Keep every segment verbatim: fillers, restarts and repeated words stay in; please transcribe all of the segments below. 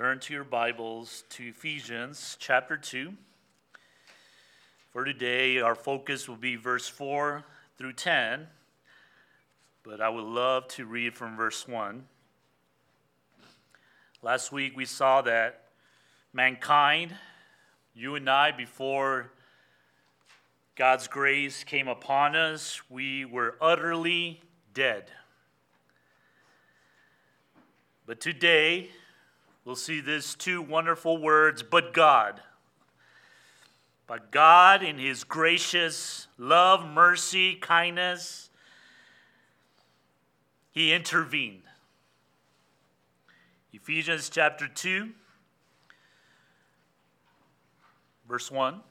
Turn to your Bibles to Ephesians chapter two. For today, our focus will be verse four through ten, but I would love to read from verse one. Last week, we saw that mankind, you and I, before God's grace came upon us, we were utterly dead. But today, we'll see these two wonderful words, but God. But God, in His gracious love, mercy, kindness, He intervened. Ephesians chapter two, verse one.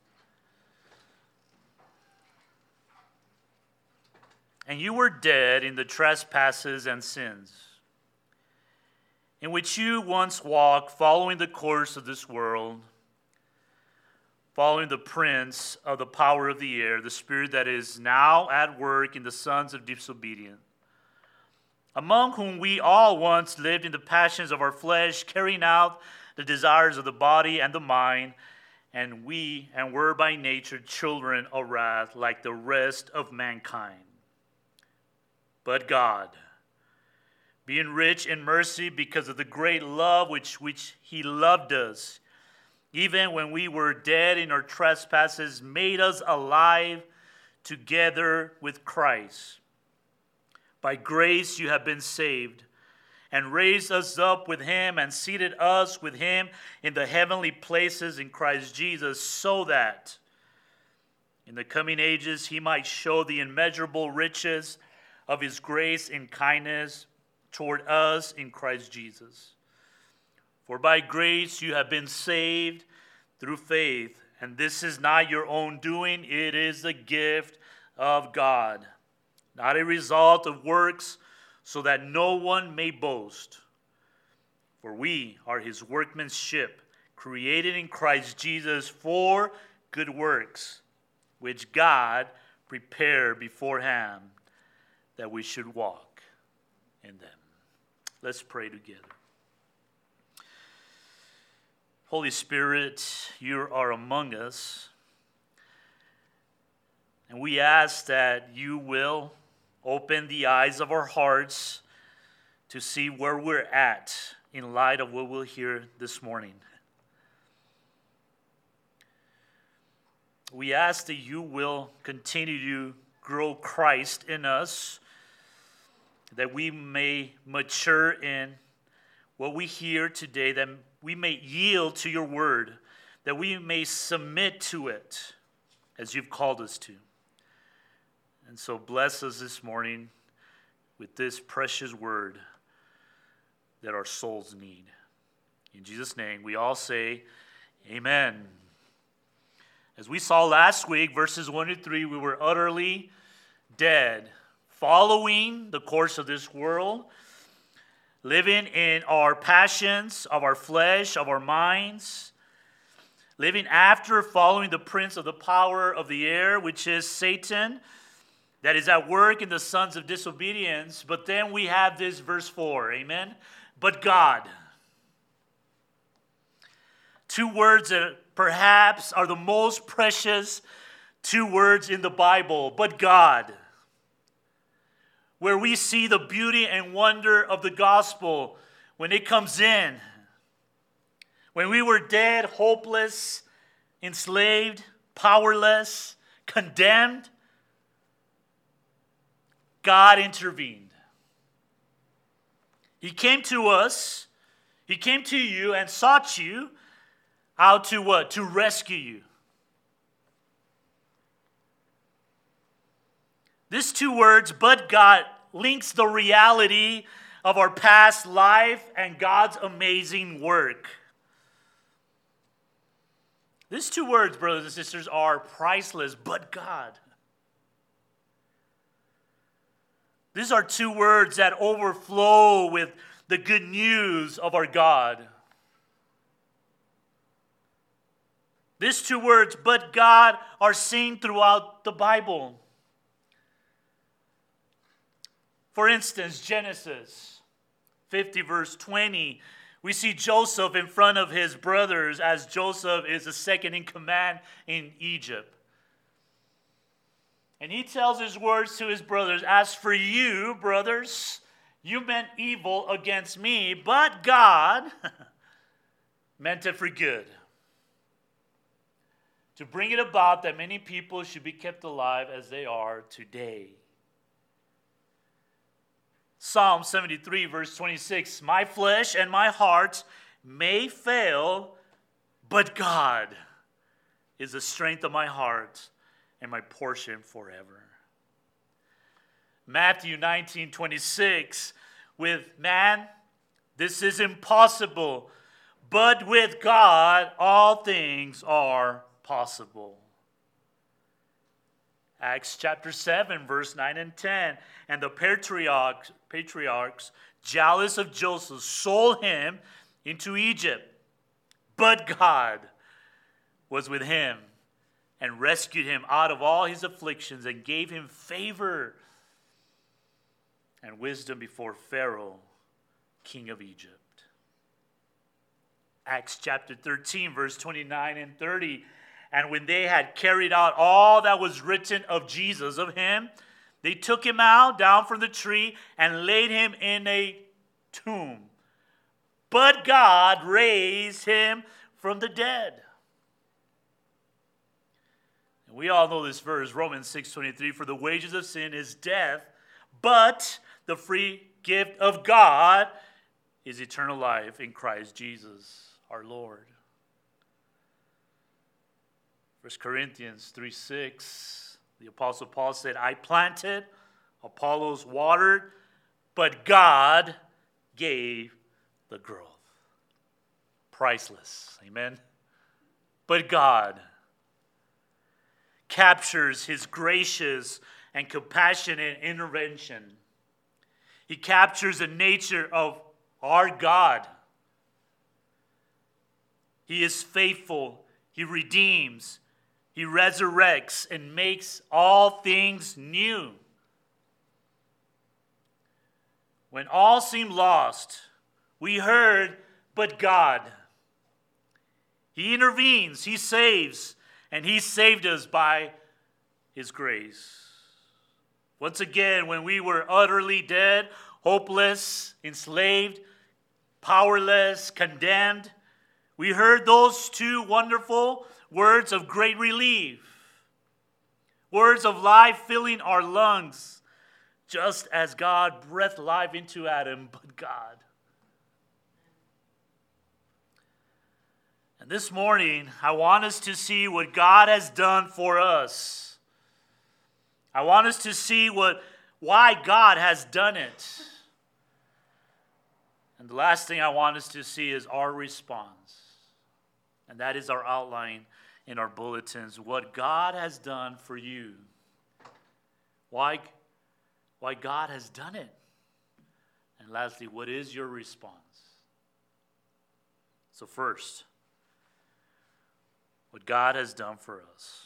And you were dead in the trespasses and sins, in which you once walked, following the course of this world, following the prince of the power of the air, the spirit that is now at work in the sons of disobedience, among whom we all once lived in the passions of our flesh, carrying out the desires of the body and the mind, and we and were by nature children of wrath like the rest of mankind. But God, being rich in mercy because of the great love which, which He loved us, even when we were dead in our trespasses, made us alive together with Christ. By grace you have been saved, and raised us up with Him, and seated us with Him in the heavenly places in Christ Jesus, so that in the coming ages He might show the immeasurable riches of His grace and kindness toward us in Christ Jesus. For by grace you have been saved through faith, and this is not your own doing, it is the gift of God, not a result of works, so that no one may boast. For we are His workmanship, created in Christ Jesus for good works, which God prepared beforehand that we should walk in them. Let's pray together. Holy Spirit, you are among us, and we ask that you will open the eyes of our hearts to see where we're at in light of what we'll hear this morning. We ask that you will continue to grow Christ in us, that we may mature in what we hear today, that we may yield to your word, that we may submit to it as you've called us to. And so bless us this morning with this precious word that our souls need. In Jesus' name, we all say, amen. As we saw last week, verses one to three, we were utterly dead, following the course of this world, living in our passions of our flesh, of our minds, living after following the prince of the power of the air, which is Satan, that is at work in the sons of disobedience. But then we have this verse four, amen? But God. Two words that perhaps are the most precious two words in the Bible, but God, where we see the beauty and wonder of the gospel when it comes in. When we were dead, hopeless, enslaved, powerless, condemned, God intervened. He came to us, He came to you and sought you out to what? To rescue you. These two words, but God, links the reality of our past life and God's amazing work. These two words, brothers and sisters, are priceless, but God. These are two words that overflow with the good news of our God. These two words, but God, are seen throughout the Bible. For instance, Genesis fifty, verse twenty, We see Joseph in front of his brothers as Joseph is the second in command in Egypt. And he tells his words to his brothers, "As for you, brothers, you meant evil against me, but God meant it for good, to bring it about that many people should be kept alive as they are today." Psalm seventy-three, verse twenty-six, "My flesh and my heart may fail, but God is the strength of my heart and my portion forever." Matthew nineteen, twenty-six, "With man, this is impossible, but with God, all things are possible." Acts chapter seven, verse nine and ten. "And the patriarchs, patriarchs, jealous of Joseph, sold him into Egypt. But God was with him and rescued him out of all his afflictions and gave him favor and wisdom before Pharaoh, king of Egypt." Acts chapter thirteen, verse twenty-nine and thirty. "And when they had carried out all that was written of Jesus, of him, they took him out down from the tree and laid him in a tomb. But God raised him from the dead." And we all know this verse, Romans six twenty-three, "For the wages of sin is death, but the free gift of God is eternal life in Christ Jesus our Lord." First Corinthians three six, the Apostle Paul said, "I planted, Apollos watered, but God gave the growth." Priceless, amen? But God captures his gracious and compassionate intervention. He captures the nature of our God. He is faithful. He redeems. He resurrects and makes all things new. When all seemed lost, we heard, but God. He intervenes, he saves, and he saved us by his grace. Once again, when we were utterly dead, hopeless, enslaved, powerless, condemned, we heard those two wonderful words of great relief. Words of life filling our lungs, just as God breathed life into Adam, but God. And this morning, I want us to see what God has done for us. I want us to see what why God has done it. And the last thing I want us to see is our response. And that is our outline in our bulletins, what God has done for you. Why, why God has done it. And lastly, what is your response? So first, what God has done for us.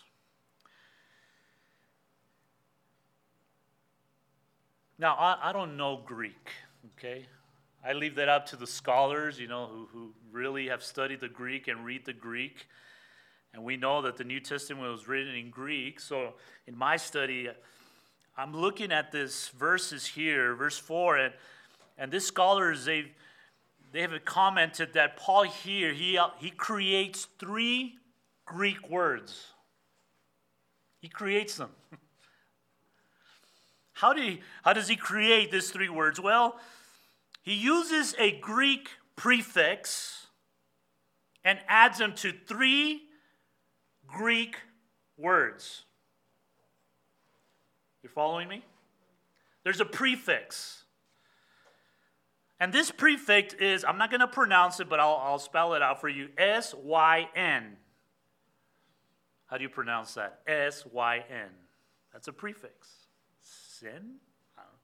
Now, I, I don't know Greek, okay? I leave that up to the scholars, you know, who, who really have studied the Greek and read the Greek. And we know that the New Testament was written in Greek. So in my study, I'm looking at this verses here, verse four, and, and these scholars, they've, they have commented that Paul here, he, he creates three Greek words. He creates them. How, do he, how does he create these three words? Well, he uses a Greek prefix and adds them to three Greek words. You're following me? There's a prefix. And this prefix is, I'm not going to pronounce it, but I'll, I'll spell it out for you. S Y N. How do you pronounce that? S Y N. That's a prefix. Sin? I don't know.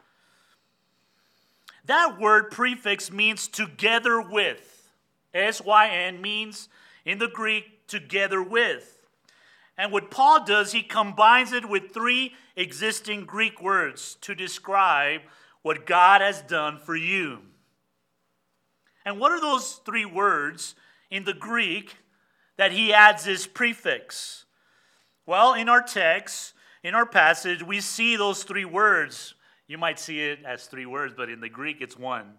That word prefix means together with. S Y N means, in the Greek, together with. And what Paul does, he combines it with three existing Greek words to describe what God has done for you. And what are those three words in the Greek that he adds this prefix? Well, in our text, in our passage, we see those three words. You might see it as three words, but in the Greek, it's one.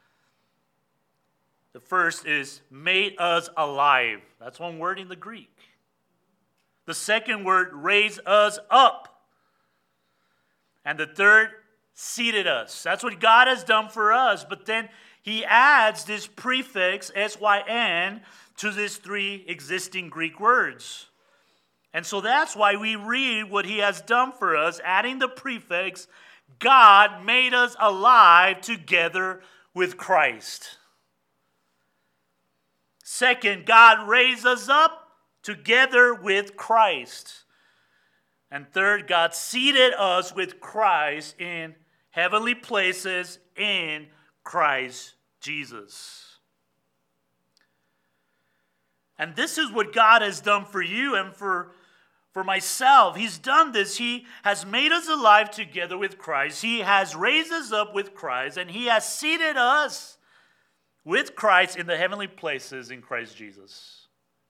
The first is made us alive. That's one word in the Greek. The second word, raise us up. And the third, seated us. That's what God has done for us. But then he adds this prefix, S Y N, to these three existing Greek words. And so that's why we read what he has done for us, adding the prefix, God made us alive together with Christ. Second, God raised us up together with Christ. And third, God seated us with Christ in heavenly places in Christ Jesus. And this is what God has done for you and for, for myself. He's done this. He has made us alive together with Christ. He has raised us up with Christ, and he has seated us with Christ in the heavenly places in Christ Jesus.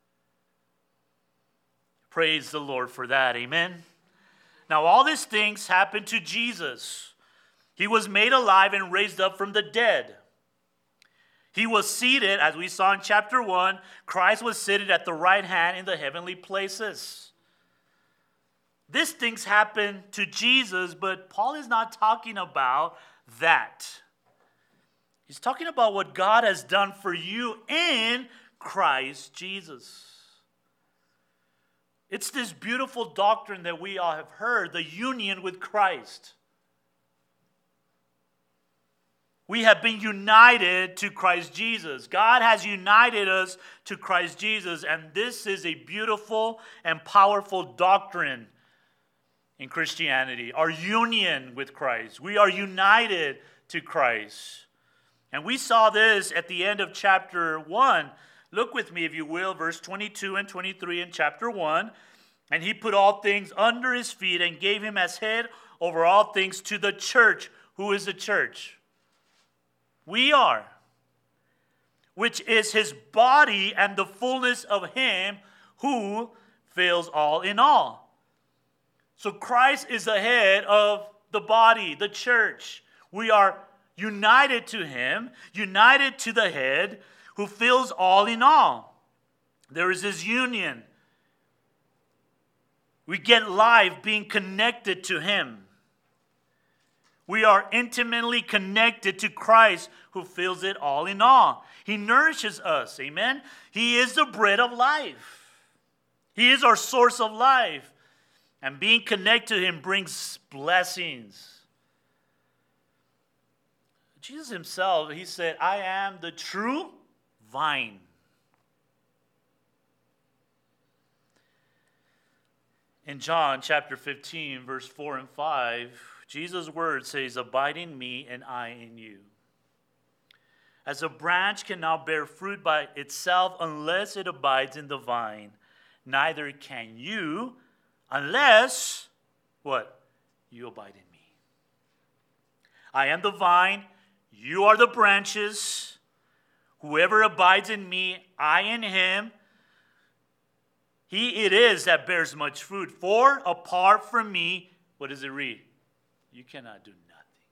Praise the Lord for that. Amen. Now, all these things happened to Jesus. He was made alive and raised up from the dead. He was seated, as we saw in chapter one, Christ was seated at the right hand in the heavenly places. These things happened to Jesus, but Paul is not talking about that. He's talking about what God has done for you in Christ Jesus. It's this beautiful doctrine that we all have heard, the union with Christ. We have been united to Christ Jesus. God has united us to Christ Jesus, and this is a beautiful and powerful doctrine in Christianity. Our union with Christ. We are united to Christ. And we saw this at the end of chapter one. Look with me, if you will, verse twenty-two and twenty-three in chapter one. And he put all things under his feet and gave him as head over all things to the church. Who is the church? We are. Which is his body and the fullness of him who fills all in all. So Christ is the head of the body, the church. We are united to him, united to the head who fills all in all. There is this union. We get life being connected to him. We are intimately connected to Christ who fills it all in all. He nourishes us, amen? He is the bread of life. He is our source of life. And being connected to him brings blessings. Jesus himself, he said, I am the true vine. In John chapter fifteen, verse four and five, Jesus' word says, abide in me and I in you. As a branch cannot bear fruit by itself unless it abides in the vine, neither can you unless, what? You abide in me. I am the vine, you are the branches. Whoever abides in me, I in him, he it is that bears much fruit. For apart from me, what does it read? You cannot do nothing.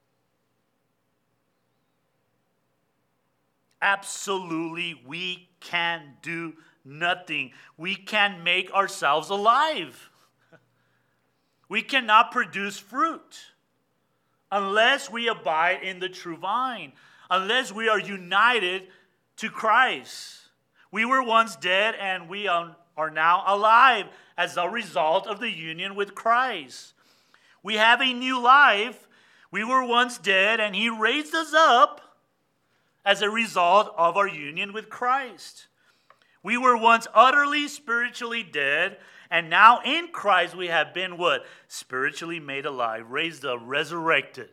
Absolutely, we can do nothing. We can make ourselves alive. We cannot produce fruit unless we abide in the true vine, unless we are united to Christ. We were once dead and we are now alive as a result of the union with Christ. We have a new life. We were once dead and he raised us up as a result of our union with Christ. We were once utterly spiritually dead, and now in Christ we have been what? Spiritually made alive, raised up, resurrected.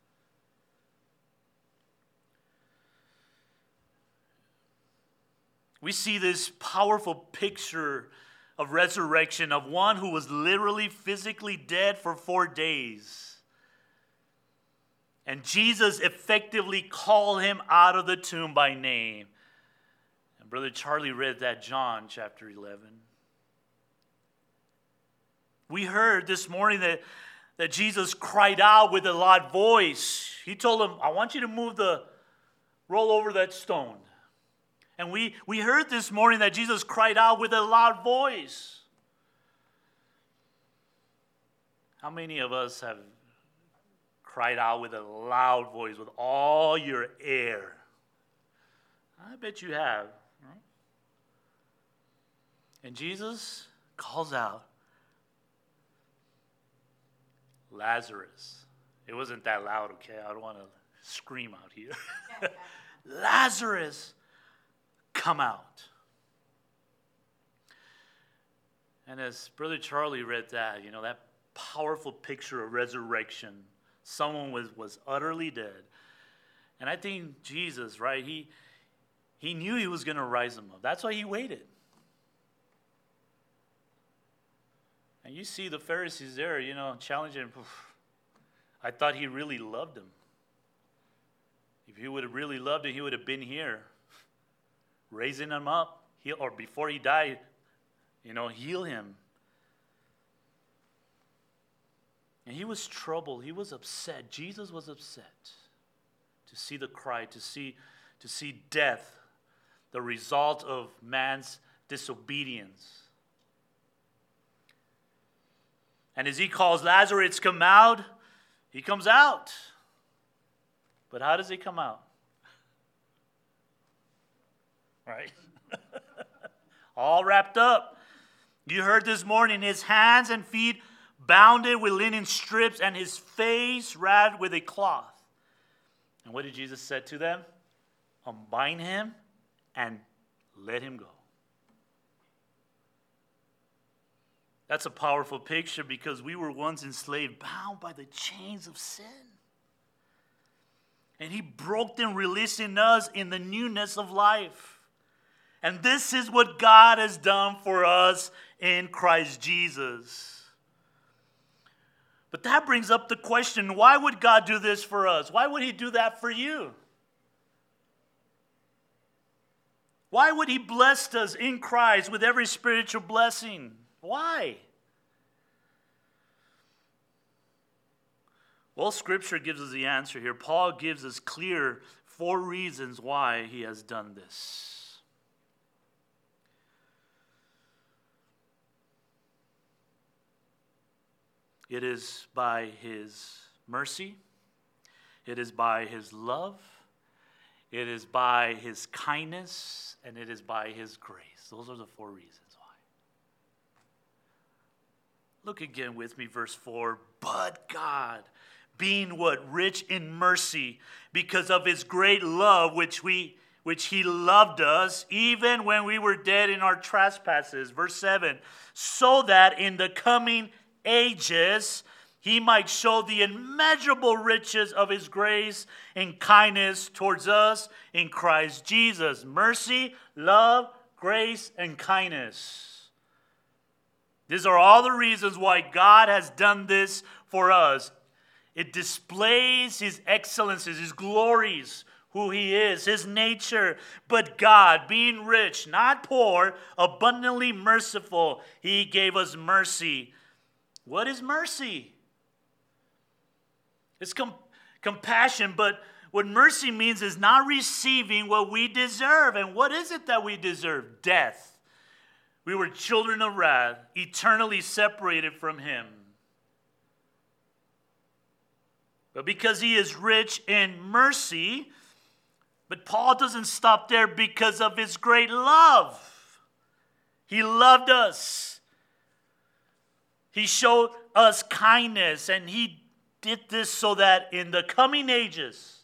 We see this powerful picture of resurrection of one who was literally physically dead for four days. And Jesus effectively called him out of the tomb by name. And Brother Charlie read that, John chapter eleven. We heard this morning that, that Jesus cried out with a loud voice. He told him, I want you to move the, roll over that stone. And we, we heard this morning that Jesus cried out with a loud voice. How many of us have cried out with a loud voice, with all your air? I bet you have. Right? And Jesus calls out, Lazarus. It wasn't that loud, okay? I don't want to scream out here. Lazarus, come out. And as Brother Charlie read that, you know, that powerful picture of resurrection, someone was, was utterly dead. And I think Jesus, right, he, he knew he was going to rise him up. That's why he waited. And you see the Pharisees there, you know, challenging him. I thought he really loved him. If he would have really loved him, he would have been here, raising him up, he, or before he died, you know, heal him. And he was troubled. He was upset. Jesus was upset to see the cry, to see, to see death, the result of man's disobedience. And as he calls Lazarus, come out, he comes out. But how does he come out? Right? All wrapped up. You heard this morning, his hands and feet bounded with linen strips and his face wrapped with a cloth. And what did Jesus say to them? Unbind him and let him go. That's a powerful picture because we were once enslaved, bound by the chains of sin. And he broke them, releasing us in the newness of life. And this is what God has done for us in Christ Jesus. But that brings up the question, why would God do this for us? Why would he do that for you? Why would he bless us in Christ with every spiritual blessing? Why? Well, Scripture gives us the answer here. Paul gives us clear four reasons why he has done this. It is by his mercy. It is by his love. It is by his kindness. And it is by his grace. Those are the four reasons why. Look again with me, verse four. But God, being what? Rich in mercy, because of his great love which we which he loved us, even when we were dead in our trespasses. Verse seven. So that in the coming ages he might show the immeasurable riches of his grace and kindness towards us in Christ Jesus. Mercy, love, grace, and kindness. These are all the reasons why God has done this for us. It displays his excellencies, his glories, who he is, his nature. But God, being rich, not poor, abundantly merciful, he gave us mercy. What is mercy? It's com- compassion, but what mercy means is not receiving what we deserve. And what is it that we deserve? Death. We were children of wrath, eternally separated from him. But because he is rich in mercy, but Paul doesn't stop there because of his great love. He loved us. He showed us kindness, and he did this so that in the coming ages.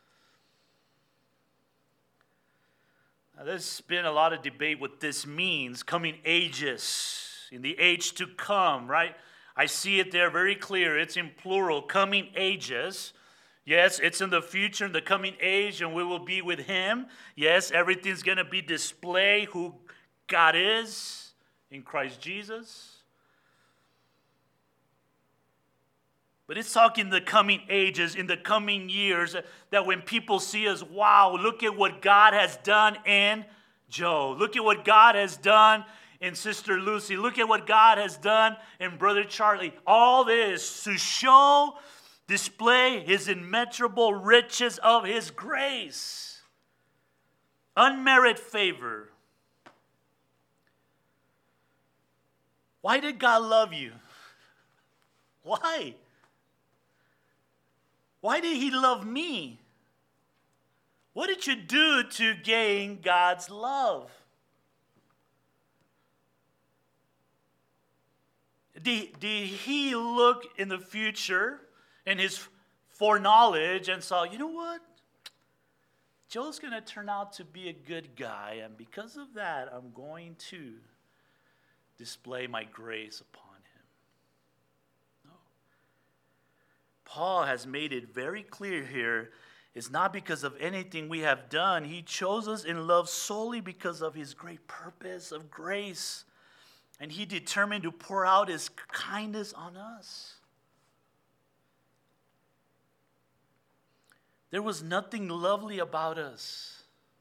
Now, there's been a lot of debate what this means, coming ages, in the age to come, right? I see it there very clear. It's in plural, coming ages. Yes, it's in the future, in the coming age, and we will be with him. Yes, everything's going to be displayed who God is in Christ Jesus. But it's talking the coming ages, in the coming years, that when people see us, wow, look at what God has done in Joe. Look at what God has done in Sister Lucy. Look at what God has done in Brother Charlie. All this to show, display his immeasurable riches of his grace. Unmerited favor. Why did God love you? Why? Why did he love me? What did you do to gain God's love? Did, did he look in the future in his foreknowledge and saw, you know what? Joe's going to turn out to be a good guy, and because of that, I'm going to display my grace upon him. No. Paul has made it very clear here, it's not because of anything we have done. He chose us in love solely because of his great purpose of grace. And he determined to pour out his kindness on us. There was nothing lovely about us.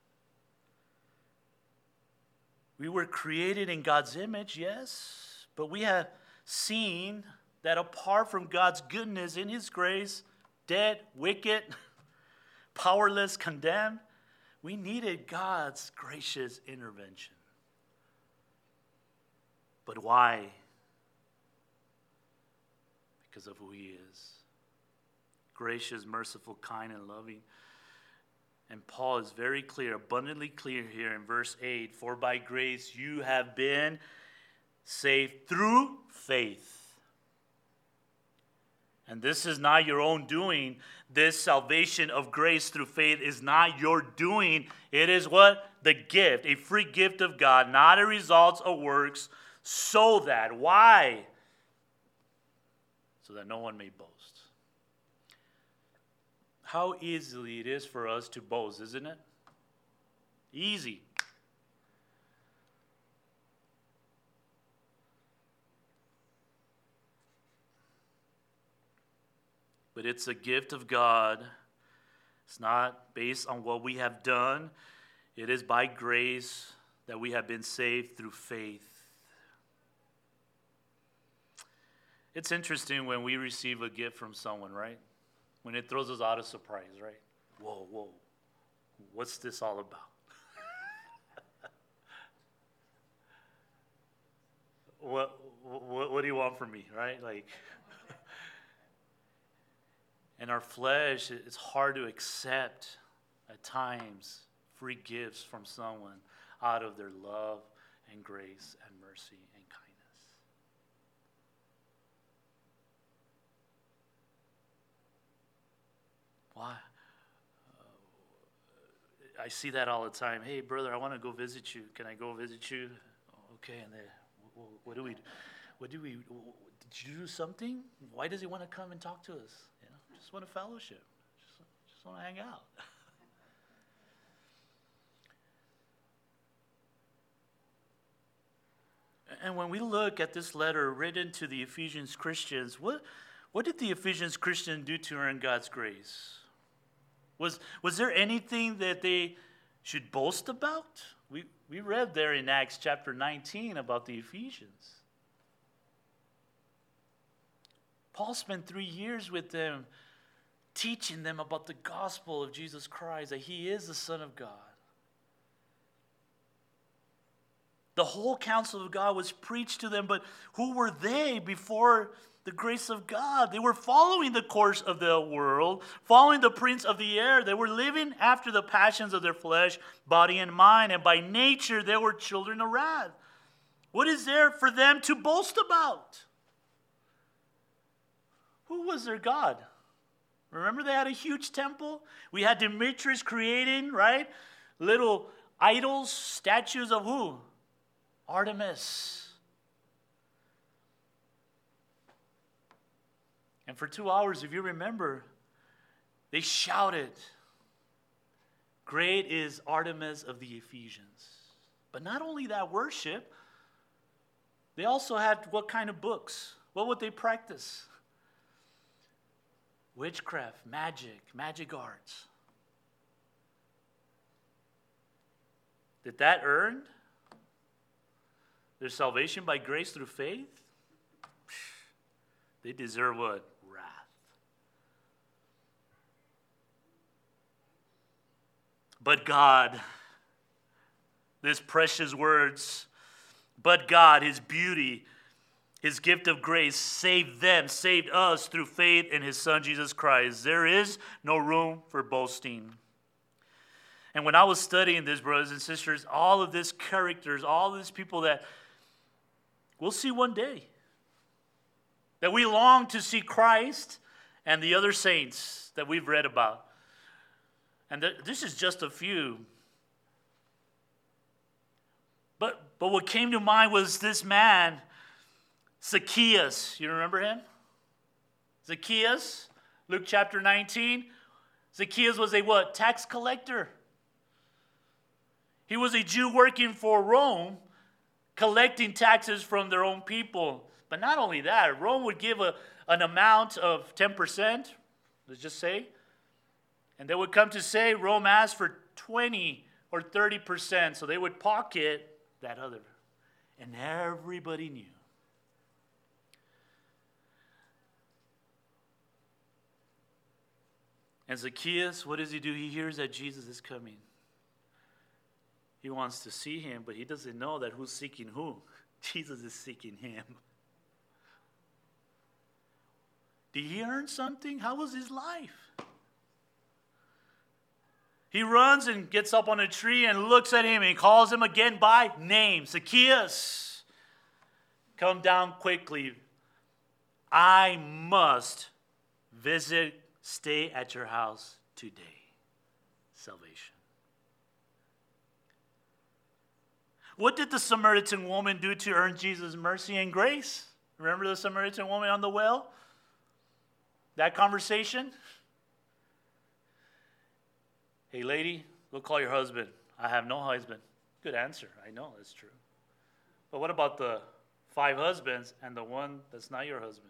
We were created in God's image, yes, but we have seen that apart from God's goodness in his grace, dead, wicked, powerless, condemned, we needed God's gracious intervention. But why? Because of who he is. Gracious, merciful, kind, and loving. And Paul is very clear, abundantly clear here in verse eight. For by grace you have been saved through faith. And this is not your own doing. This salvation of grace through faith is not your doing. It is what? The gift, a free gift of God, not a result of works, so that, why? So that no one may boast. How easily it is for us to boast, isn't it? Easy. But it's a gift of God. It's not based on what we have done. It is by grace that we have been saved through faith. It's interesting when we receive a gift from someone, right? When it throws us out of surprise, right? Whoa, whoa. What's this all about? what, what, what do you want from me, right? Like, and our flesh, it's hard to accept at times free gifts from someone out of their love and grace and mercy and kindness. Why? Uh, I see that all the time. Hey, brother, I want to go visit you. Can I go visit you? Okay, and then what, what do we? What do we? Did you do something? Why does he want to come and talk to us? You know, just want to fellowship. Just, just want to hang out. And when we look at this letter written to the Ephesians Christians, what what did the Ephesians Christians do to earn God's grace? Was, was there anything that they should boast about? We, we read there in Acts chapter nineteen about the Ephesians. Paul spent three years with them, teaching them about the gospel of Jesus Christ, that he is the Son of God. The whole counsel of God was preached to them, but who were they before the grace of God? They were following the course of the world, following the prince of the air. They were living after the passions of their flesh, body, and mind, and by nature they were children of wrath. What is there for them to boast about? Who was their God? Remember they had a huge temple? We had Demetrius creating, right? Little idols, statues of who? Artemis. And for two hours, if you remember, they shouted, "Great is Artemis of the Ephesians." But not only that worship, they also had what kind of books? What would they practice? witchcraft, magic, magic arts. Did that earn their salvation by grace through faith? They deserve what? Wrath. But God, these precious words, but God, His beauty, His gift of grace saved them, saved us through faith in His Son, Jesus Christ. There is no room for boasting. And when I was studying this, brothers and sisters, all of these characters, all of these people that we'll see one day, that we long to see Christ and the other saints that we've read about. And th- this is just a few. But, but what came to mind was this man, Zacchaeus. You remember him? Zacchaeus, Luke chapter nineteen. Zacchaeus was a what? Tax collector. He was a Jew working for Rome, collecting taxes from their own people. But not only that, Rome would give a, an amount of ten percent, let's just say. And they would come to say Rome asked for twenty or thirty percent. So they would pocket that other. And everybody knew. And Zacchaeus, what does he do? He hears that Jesus is coming. He wants to see him, but he doesn't know that who's seeking who. Jesus is seeking him. Did he earn something? How was his life? He runs and gets up on a tree and looks at him and he calls him again by name. Zacchaeus, come down quickly. I must visit, stay at your house today. Salvation. What did the Samaritan woman do to earn Jesus' mercy and grace? Remember the Samaritan woman on the well? That conversation? Hey, lady, go call your husband. I have no husband. Good answer. I know that's true. But what about the five husbands and the one that's not your husband?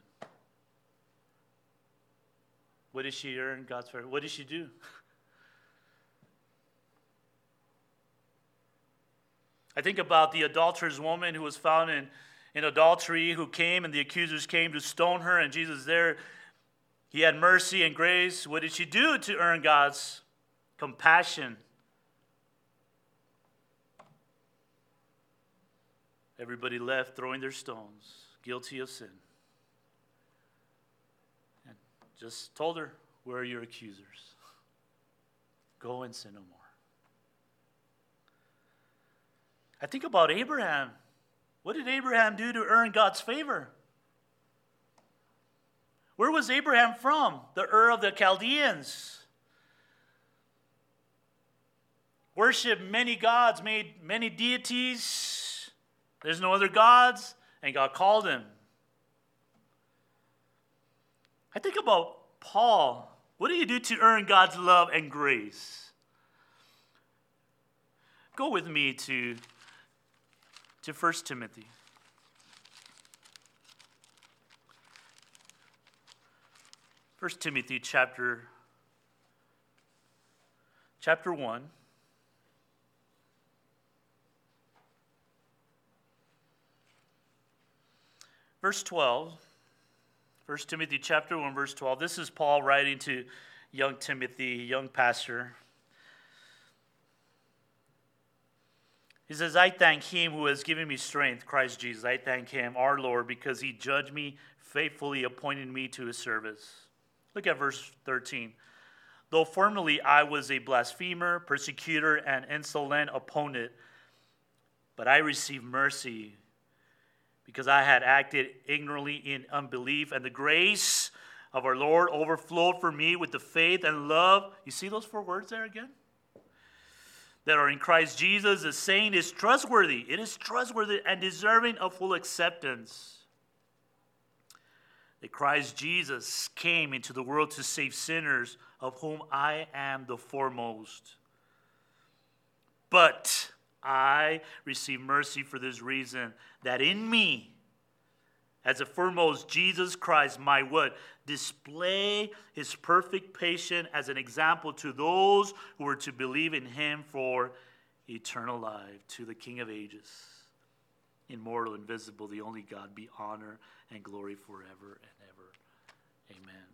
What did she earn God's favor? What did she do? I think about the adulterous woman who was found in, in adultery, who came and the accusers came to stone her, and Jesus there, he had mercy and grace. What did she do to earn God's compassion? Everybody left throwing their stones, guilty of sin. And just told her, where are your accusers? Go and sin no more. I think about Abraham. What did Abraham do to earn God's favor? Where was Abraham from? The Ur of the Chaldeans. Worshipped many gods, made many deities. There's no other gods, and God called him. I think about Paul. What do you do to earn God's love and grace? Go with me to, to First Timothy. First Timothy chapter, chapter one. Verse twelve. First Timothy chapter one, verse twelve. This is Paul writing to young Timothy, young pastor. He says, I thank him who has given me strength, Christ Jesus. I thank him, our Lord, because he judged me faithfully, appointed me to his service. Look at verse thirteen. Though formerly I was a blasphemer, persecutor, and insolent opponent, but I received mercy because I had acted ignorantly in unbelief, and the grace of our Lord overflowed for me with the faith and love. You see those four words there again? That are in Christ Jesus. The saying is trustworthy. It is trustworthy and deserving of full acceptance. That Christ Jesus came into the world to save sinners, of whom I am the foremost. But I receive mercy for this reason, that in me, as the foremost Jesus Christ might what? Display his perfect patience as an example to those who were to believe in him for eternal life. To the King of ages, immortal, invisible, the only God, be honor and glory forever and ever. Amen.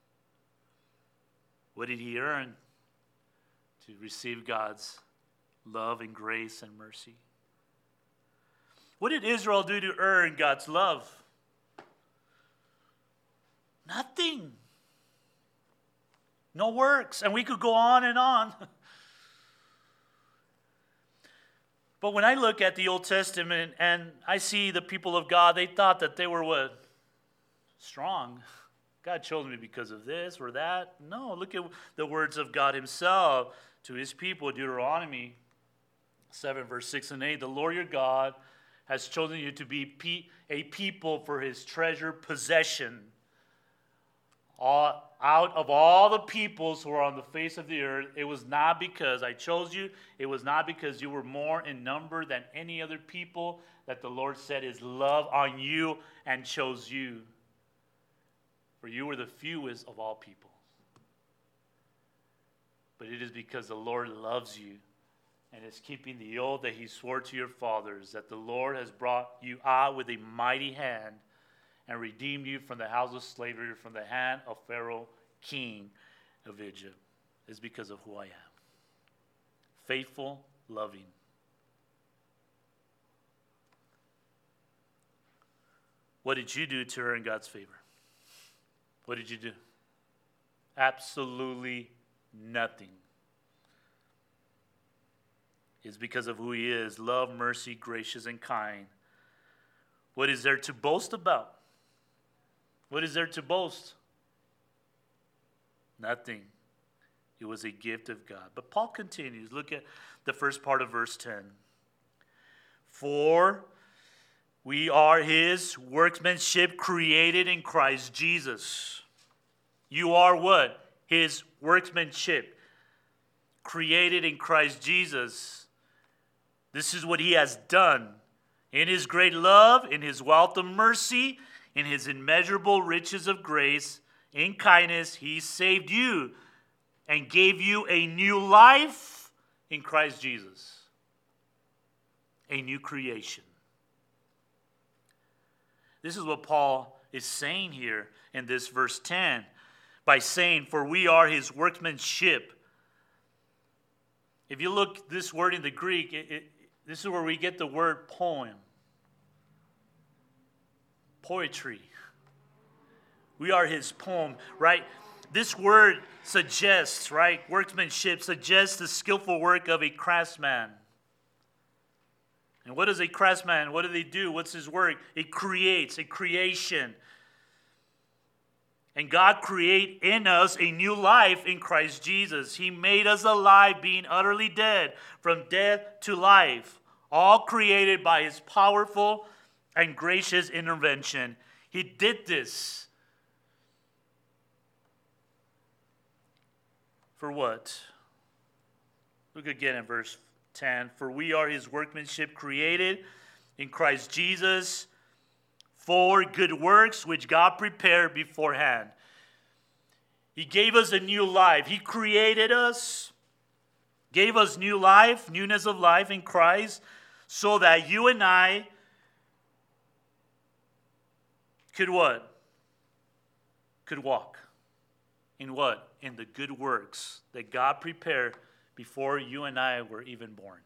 What did he earn to receive God's love and grace and mercy? What did Israel do to earn God's love? Nothing. No works. And we could go on and on. But when I look at the Old Testament and I see the people of God, they thought that they were what? Strong. God chose me because of this or that. No, look at the words of God himself to his people. Deuteronomy seven, verse six and eight. The Lord your God has chosen you to be a people for his treasured possession. All, out of all the peoples who are on the face of the earth, it was not because I chose you. It was not because you were more in number than any other people that the Lord set his love on you and chose you. For you were the fewest of all people. But it is because the Lord loves you and is keeping the oath that he swore to your fathers, that the Lord has brought you out with a mighty hand and redeemed you from the house of slavery, from the hand of Pharaoh, king of Egypt. It's because of who I am. Faithful, loving. What did you do to earn God's favor? What did you do? Absolutely nothing. It's because of who he is. Love, mercy, gracious, and kind. What is there to boast about? What is there to boast? Nothing. It was a gift of God. But Paul continues. Look at the first part of verse ten. For we are his workmanship created in Christ Jesus. You are what? His workmanship created in Christ Jesus. This is what he has done. In his great love, in his wealth of mercy, in his immeasurable riches of grace, in kindness, he saved you and gave you a new life in Christ Jesus. A new creation. This is what Paul is saying here in this verse ten. By saying, for we are his workmanship. If you look this word in the Greek, it, it, this is where we get the word poem. Poetry. We are his poem, right? This word suggests, right? Workmanship suggests the skillful work of a craftsman. And what is a craftsman? What do they do? What's his work? It creates, a creation. And God created in us a new life in Christ Jesus. He made us alive, being utterly dead, from death to life. All created by his powerful and gracious intervention. He did this. For what? Look again at verse ten. For we are his workmanship created in Christ Jesus for good works which God prepared beforehand. He gave us a new life. He created us, gave us new life, newness of life in Christ, so that you and I could what? Could walk. In what? In the good works that God prepared before you and I were even born.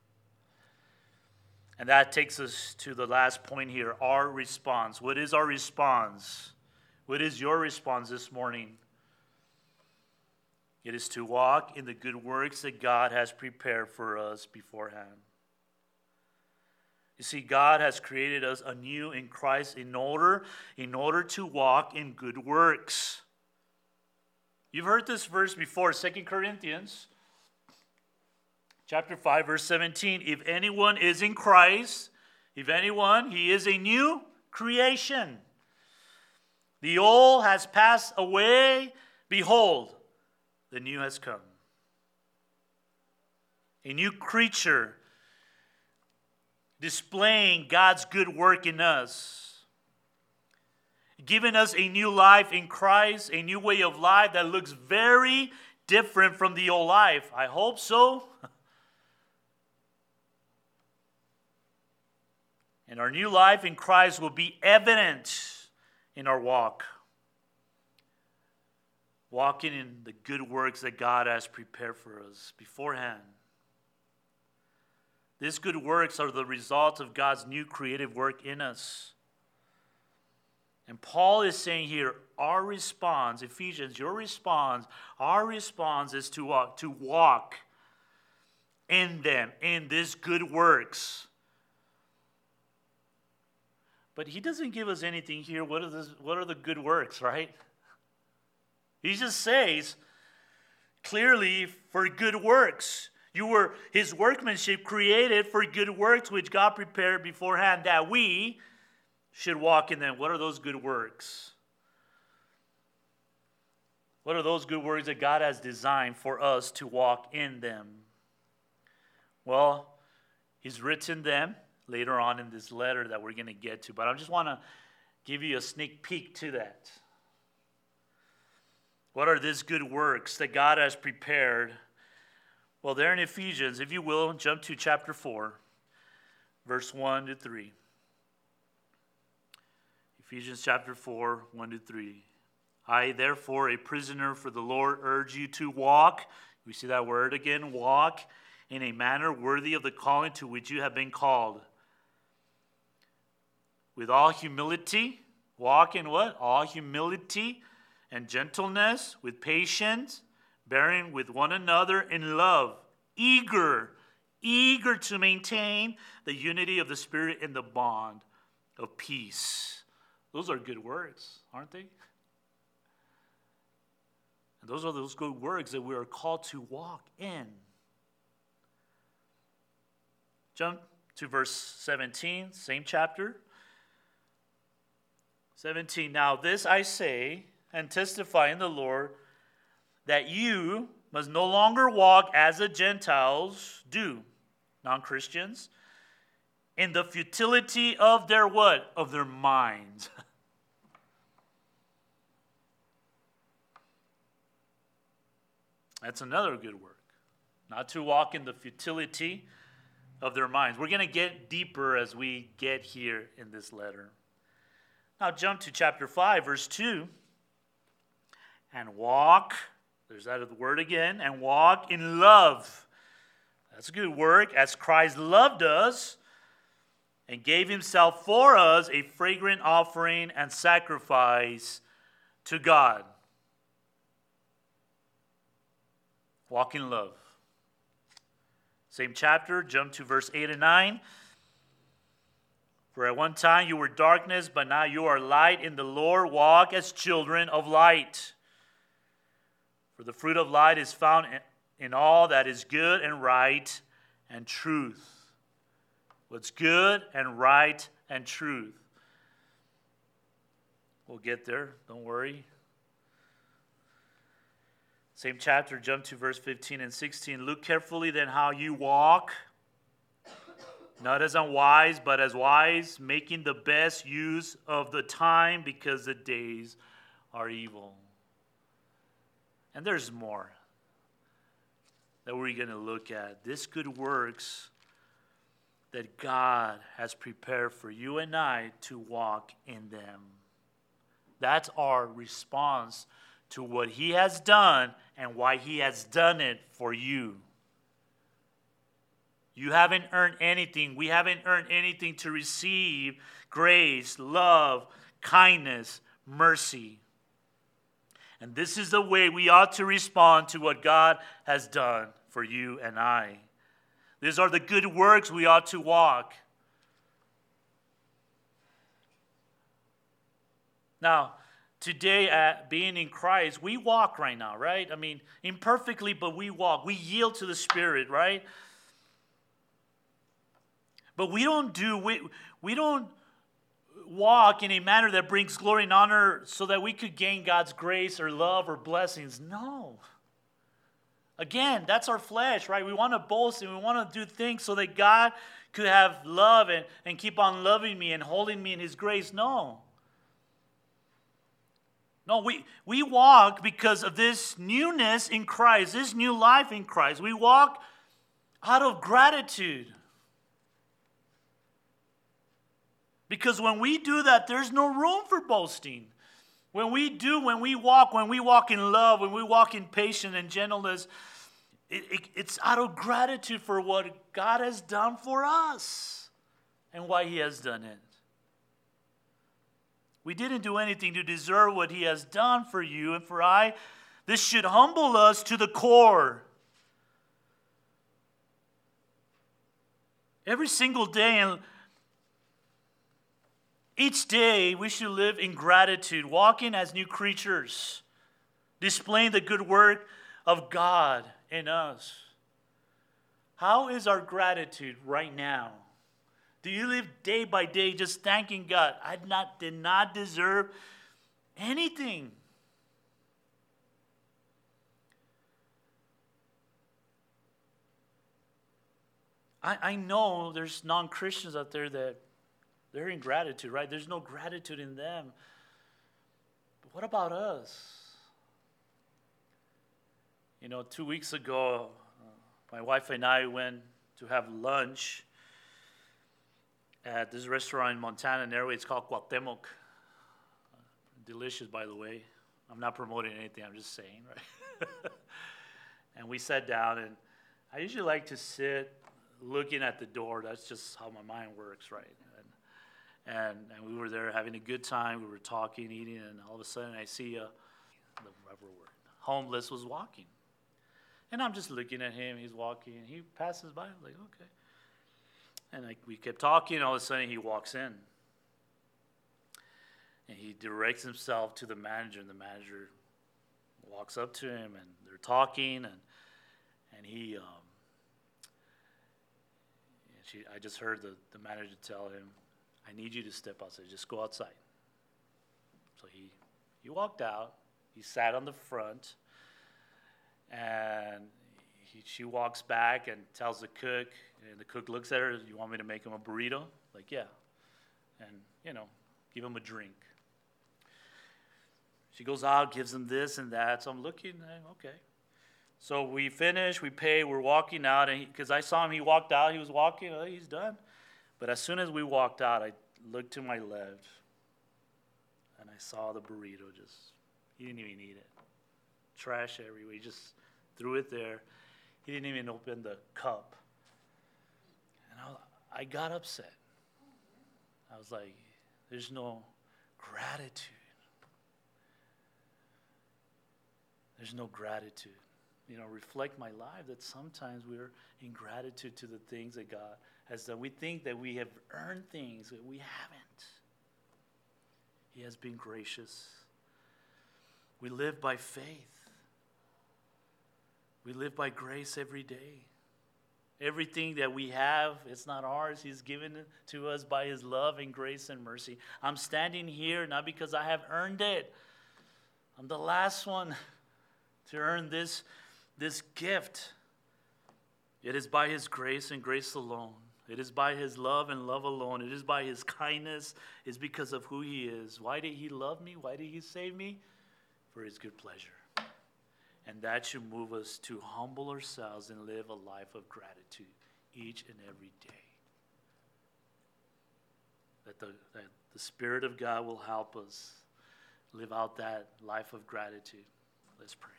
And that takes us to the last point here, our response. What is our response? What is your response this morning? It is to walk in the good works that God has prepared for us beforehand. You see, God has created us anew in Christ in order, in order to walk in good works. You've heard this verse before, Second Corinthians chapter five, verse seventeen. If anyone is in Christ, if anyone, he is a new creation. The old has passed away. Behold, the new has come. A new creature displaying God's good work in us. giving us a new life in Christ, a new way of life that looks very different from the old life. I hope so. And our new life in Christ will be evident in our walk. Walking in the good works that God has prepared for us beforehand. These good works are the result of God's new creative work in us. And Paul is saying here, our response, Ephesians, your response, our response is to walk, to walk in them, in these good works. But he doesn't give us anything here. What are, this, what are the good works, right? He just says, clearly, for good works. You were his workmanship created for good works which God prepared beforehand that we should walk in them. What are those good works? What are those good works that God has designed for us to walk in them? Well, he's written them later on in this letter that we're going to get to. But I just want to give you a sneak peek to that. What are these good works that God has prepared? Well, there in Ephesians, if you will, jump to chapter four, verse one to three. Ephesians chapter four, one to three. I, therefore, a prisoner for the Lord, urge you to walk. We see that word again, walk, in a manner worthy of the calling to which you have been called. With all humility, walk in what? All humility and gentleness, with patience, bearing with one another in love, eager, eager to maintain the unity of the Spirit in the bond of peace. Those are good words, aren't they? And those are those good words that we are called to walk in. Jump to verse seventeen, same chapter. seventeen, now this I say and testify in the Lord, that you must no longer walk as the Gentiles do, non-Christians, in the futility of their what? Of their minds. That's another good work. Not to walk in the futility of their minds. We're going to get deeper as we get here in this letter. Now jump to chapter five, verse two. And walk, there's that word again, and walk in love. That's a good work, as Christ loved us and gave himself for us a fragrant offering and sacrifice to God. Walk in love. Same chapter, jump to verse eight and nine. For at one time you were darkness, but now you are light in the Lord. Walk as children of light. For the fruit of light is found in all that is good and right and truth. What's good and right and truth. We'll get there, don't worry. Same chapter, jump to verse fifteen and sixteen. Look carefully then how you walk, not as unwise, but as wise, making the best use of the time, because the days are evil. And there's more that we're going to look at. This good works that God has prepared for you and I to walk in them. That's our response to what he has done and why he has done it for you. You haven't earned anything. We haven't earned anything to receive grace, love, kindness, mercy. And this is the way we ought to respond to what God has done for you and I. These are the good works we ought to walk. Now, today, at being in Christ, we walk right now, right? I mean, imperfectly, but we walk. We yield to the Spirit, right? But we don't do, we, we don't walk in a manner that brings glory and honor so that we could gain God's grace or love or blessings. No. Again, that's our flesh, right? We want to boast and we want to do things so that God could have love and, and keep on loving me and holding me in his grace. No. No, we, we walk because of this newness in Christ, this new life in Christ. We walk out of gratitude. Because when we do that, there's no room for boasting. When we do, when we walk, when we walk in love, when we walk in patience and gentleness, it, it, it's out of gratitude for what God has done for us and why He has done it. We didn't do anything to deserve what He has done for you and for I. This should humble us to the core. Every single day and each day we should live in gratitude, walking as new creatures, displaying the good work of God in us. How is our gratitude right now? Do you live day by day just thanking God? I not, did not deserve anything. I, I know there's non-Christians out there that they're in gratitude, right? There's no gratitude in them. But what about us? You know, two weeks ago, uh, my wife and I went to have lunch at this restaurant in Montana, Norway. It's called Cuauhtemoc. Delicious, by the way. I'm not promoting anything, I'm just saying, right? And we sat down, and I usually like to sit looking at the door. That's just how my mind works, right? And, and, and we were there having a good time. We were talking, eating, and all of a sudden I see a, the rubber word, homeless was walking. And I'm just looking at him. He's walking, and he passes by. I'm like, okay. And like we kept talking, all of a sudden he walks in. And he directs himself to the manager, and the manager walks up to him, and they're talking, and and he, um, and she, I just heard the, the manager tell him, I need you to step outside, just go outside. So he, he walked out, he sat on the front, and he, she walks back and tells the cook, and the cook looks at her, you want me to make him a burrito? Like, yeah. And, you know, give him a drink. She goes out, gives him this and that. So I'm looking, okay. So we finish, we pay, we're walking out. And because I saw him, he walked out, he was walking, oh, he's done. But as soon as we walked out, I looked to my left, and I saw the burrito just, he didn't even eat it. Trash everywhere, he just threw it there. He didn't even open the cup. And I, I got upset. I was like, there's no gratitude. There's no gratitude. You know, reflect my life that sometimes we're in gratitude to the things that God has done. We think that we have earned things, but we haven't. He has been gracious. We live by faith. We live by grace every day. Everything that we have, it's not ours. He's given it to us by His love and grace and mercy. I'm standing here not because I have earned it. I'm the last one to earn this, this gift. It is by His grace and grace alone. It is by His love and love alone. It is by His kindness. It's because of who He is. Why did He love me? Why did He save me? For His good pleasure. And that should move us to humble ourselves and live a life of gratitude each and every day. That the, that the Spirit of God will help us live out that life of gratitude. Let's pray.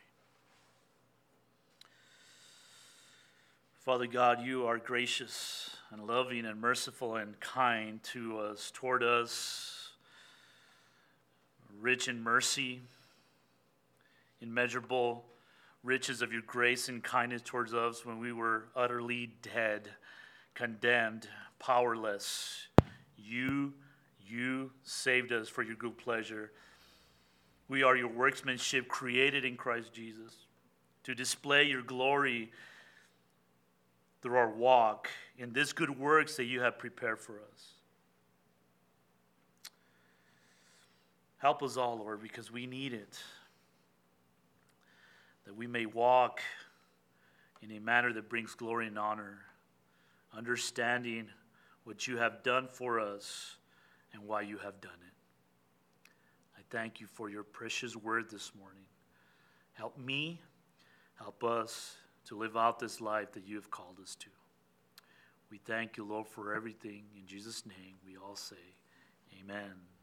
Father God, you are gracious and loving and merciful and kind to us, toward us, rich in mercy, immeasurable riches of your grace and kindness towards us when we were utterly dead, condemned, powerless. You, you saved us for your good pleasure. We are your workmanship created in Christ Jesus to display your glory through our walk in this good works that you have prepared for us. Help us all, Lord, because we need it. That we may walk in a manner that brings glory and honor, understanding what you have done for us and why you have done it. I I thank you for your precious word this morning. Help me, help us to live out this life that you have called us to. We thank you, Lord, for everything. In Jesus' name, we all say, amen.